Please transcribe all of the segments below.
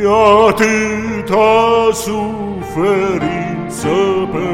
atâta suferință pe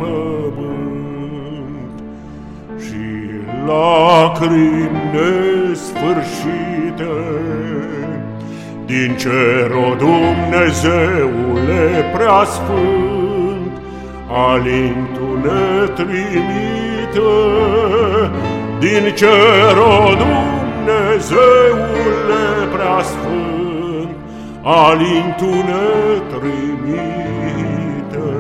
pământ și lacrimi nesfârșite. Din cer, o Dumnezeule preasfânt, alintul ne trimite. Din cer, o Dumnezeule preasfânt, alintul ne trimite.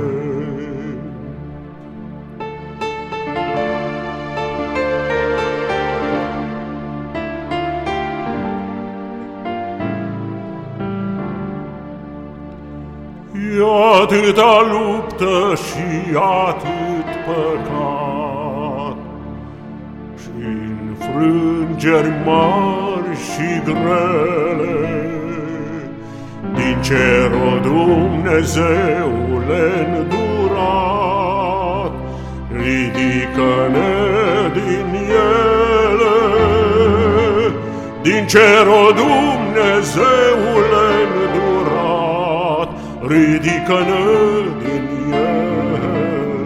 E atâta luptă și atât păcat și înfrângeri mari și grele. Din cer, o Dumnezeule îndurat, ridică-ne din ele. Din cer, o Dumnezeule îndurat, ridică-ne din ele.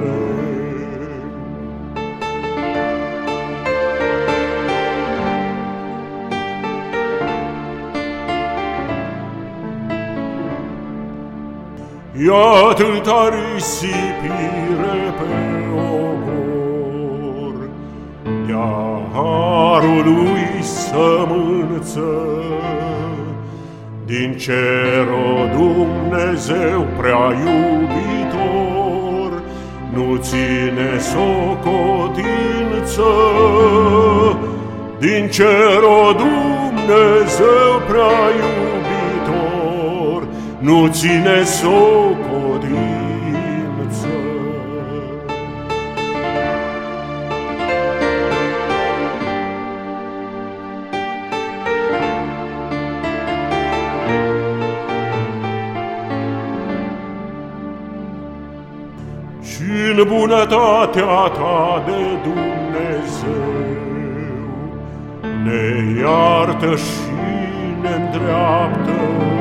E atâta risipire pe ogor, de-a harului sămânță. Din cer, o Dumnezeu prea iubitor, nu ține socotință. Din cer, o Dumnezeu prea iubitor, nu ține socotință. Și-n bunătatea ta de Dumnezeu ne iartă și ne îndreaptă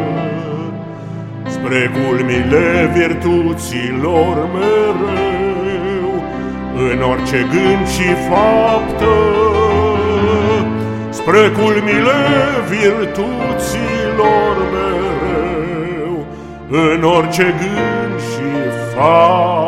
spre culmile virtuților mereu, în orice gând și faptă. Spre culmile virtuților mereu, în orice gând și faptă.